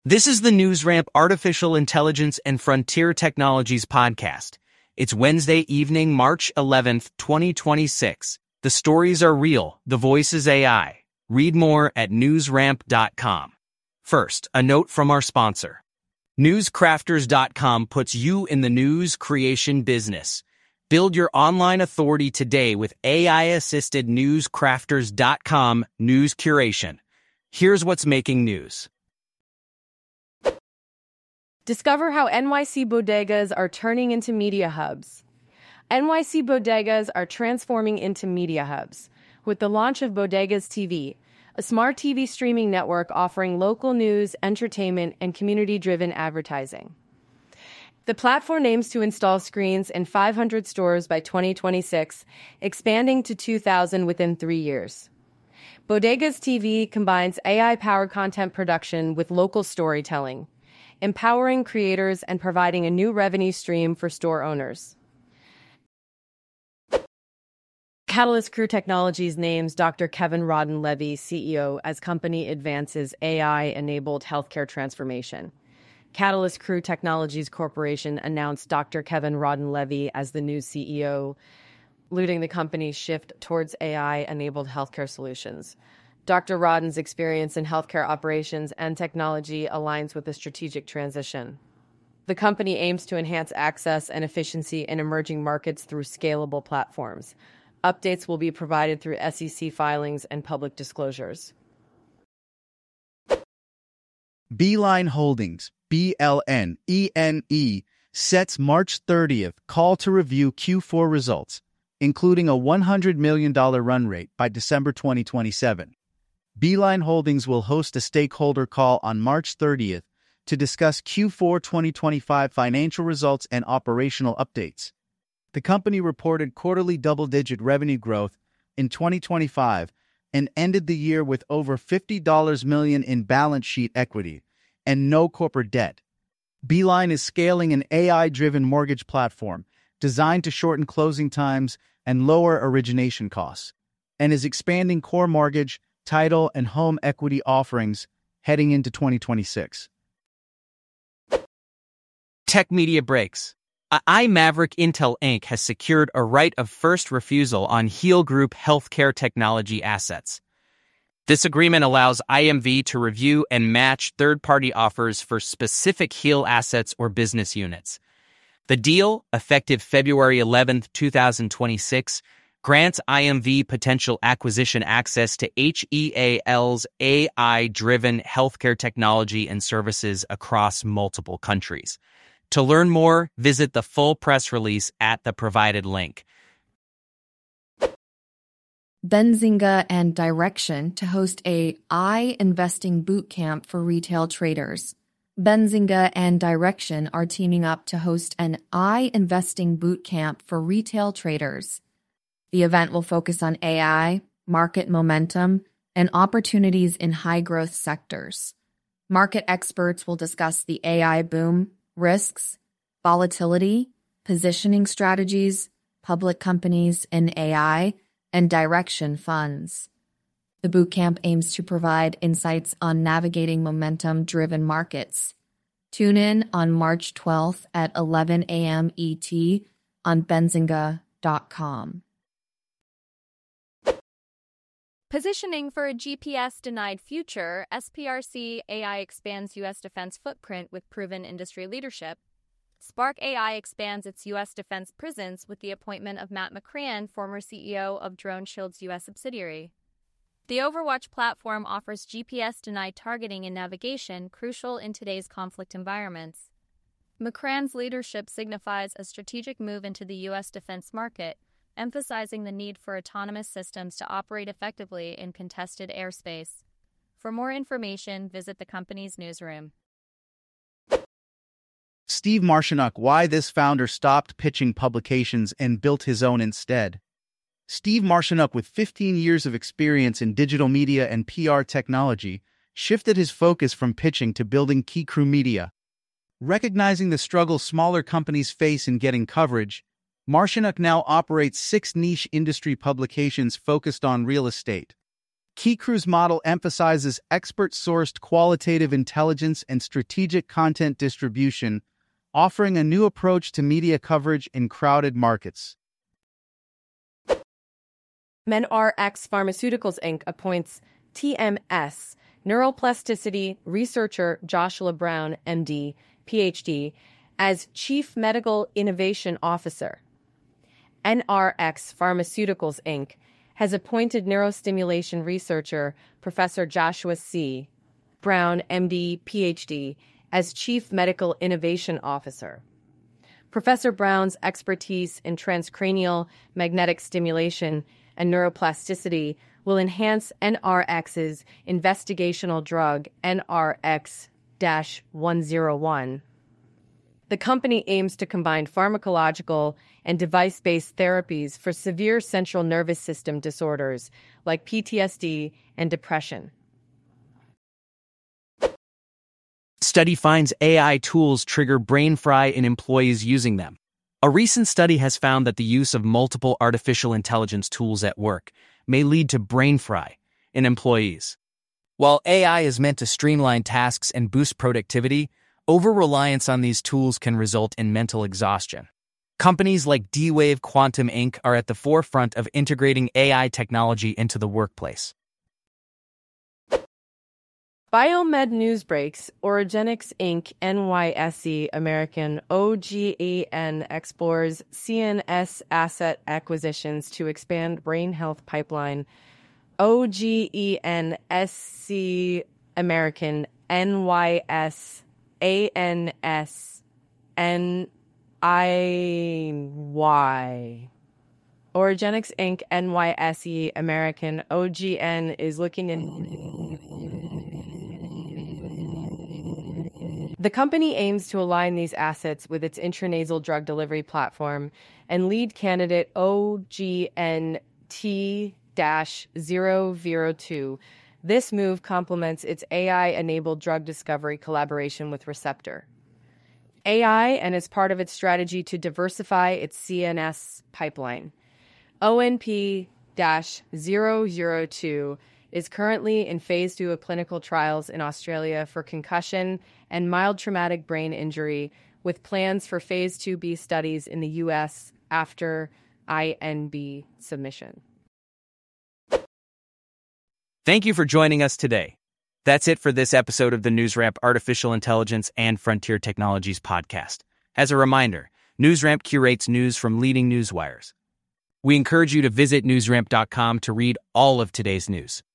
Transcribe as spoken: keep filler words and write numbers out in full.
This is the NewsRamp Artificial Intelligence and Frontier Technologies podcast. It's Wednesday evening, March eleventh, twenty twenty-six. The stories are real. The voice is A I. Read more at newsramp dot com. First, a note from our sponsor. newscrafters dot com puts you in the news creation business. Build your online authority today with A I-assisted newscrafters dot com news curation. Here's what's making news. Discover how N Y C bodegas are turning into media hubs. N Y C bodegas are transforming into media hubs with the launch of Bodegas T V, a smart T V streaming network offering local news, entertainment, and community-driven advertising. The platform aims to install screens in five hundred stores by twenty twenty-six, expanding to two thousand within three years. Bodegas T V combines A I-powered content production with local storytelling, empowering creators and providing a new revenue stream for store owners. Catalyst Crew Technologies names Doctor Kevin Rodden-Levy, C E O, as company advances A I-enabled healthcare transformation. Catalyst Crew Technologies Corporation announced Doctor Kevin Rodden-Levy as the new C E O, leading the company's shift towards A I-enabled healthcare solutions. Doctor Rodden's experience in healthcare operations and technology aligns with the strategic transition. The company aims to enhance access and efficiency in emerging markets through scalable platforms. Updates will be provided through S E C filings and public disclosures. Beeline Holdings, B L N E N E, sets March thirtieth call to review Q four results, including a one hundred million dollars run rate by December twenty twenty-seven. Beeline Holdings will host a stakeholder call on March thirtieth to discuss Q four twenty twenty-five financial results and operational updates. The company reported quarterly double-digit revenue growth in twenty twenty-five and ended the year with over fifty million dollars in balance sheet equity and no corporate debt. Beeline is scaling an A I-driven mortgage platform designed to shorten closing times and lower origination costs, and is expanding core mortgage, title, and home equity offerings heading into twenty twenty-six. Tech Media Breaks. iMaverick Intel Incorporated has secured a right of first refusal on Heal Group healthcare technology assets. This agreement allows I M V to review and match third-party offers for specific Heal assets or business units. The deal, effective February eleventh, twenty twenty-six, grants I M V potential acquisition access to H E A L's A I-driven healthcare technology and services across multiple countries. To learn more, visit the full press release at the provided link. Benzinga and Direction to host a I Investing Bootcamp for retail traders. Benzinga and Direction are teaming up to host an I Investing Bootcamp for retail traders. The event will focus on A I, market momentum, and opportunities in high-growth sectors. Market experts will discuss the A I boom, risks, volatility, positioning strategies, public companies in A I, and direction funds. The bootcamp aims to provide insights on navigating momentum-driven markets. Tune in on March twelfth at eleven a.m. E T on benzinga dot com. Positioning for a G P S-denied future, S P R C A I expands U S defense footprint with proven industry leadership. Spark A I expands its U S defense presence with the appointment of Matt McCrann, former C E O of DroneShield's U S subsidiary. The Overwatch platform offers G P S-denied targeting and navigation crucial in today's conflict environments. McCrann's leadership signifies a strategic move into the U S defense market, emphasizing the need for autonomous systems to operate effectively in contested airspace. For more information, visit the company's newsroom. Steve Marcianuk, why this founder stopped pitching publications and built his own instead. Steve Marcianuk, with fifteen years of experience in digital media and P R technology, shifted his focus from pitching to building Key Crew Media. Recognizing the struggle smaller companies face in getting coverage, Marcianuk now operates six niche industry publications focused on real estate, KeyCrew's model emphasizes expert-sourced qualitative intelligence and strategic content distribution, offering a new approach to media coverage in crowded markets. MenRx Pharmaceuticals, Incorporated appoints T M S neuroplasticity researcher Joshua Brown, M D, P H D, as Chief Medical Innovation Officer. N R X Pharmaceuticals, Incorporated has appointed neurostimulation researcher Professor Joshua C. Brown, M D, P H D, as Chief Medical Innovation Officer. Professor Brown's expertise in transcranial magnetic stimulation and neuroplasticity will enhance N R X's investigational drug N R X one oh one. The company aims to combine pharmacological and device-based therapies for severe central nervous system disorders like P T S D and depression. Study finds A I tools trigger brain fry in employees using them. A recent study has found that the use of multiple artificial intelligence tools at work may lead to brain fry in employees. While A I is meant to streamline tasks and boost productivity, over-reliance on these tools can result in mental exhaustion. Companies like D-Wave Quantum Incorporated are at the forefront of integrating A I technology into the workplace. Biomed News Breaks, Origenics Incorporated, N Y S E American, O G E N explores C N S asset acquisitions to expand brain health pipeline. O G E N S C American, N Y S A N S N I Y. Origenics Incorporated, N Y S E American, O G N is looking in. The company aims to align these assets with its intranasal drug delivery platform and lead candidate O G N T zero zero two. This move complements its A I-enabled drug discovery collaboration with Receptor A I and is part of its strategy to diversify its C N S pipeline. O N P zero zero two is currently in phase two of clinical trials in Australia for concussion and mild traumatic brain injury, with plans for phase two B studies in the U S after I N D submission. Thank you for joining us today. That's it for this episode of the NewsRamp Artificial Intelligence and Frontier Technologies podcast. As a reminder, NewsRamp curates news from leading news wires. We encourage you to visit newsramp dot com to read all of today's news.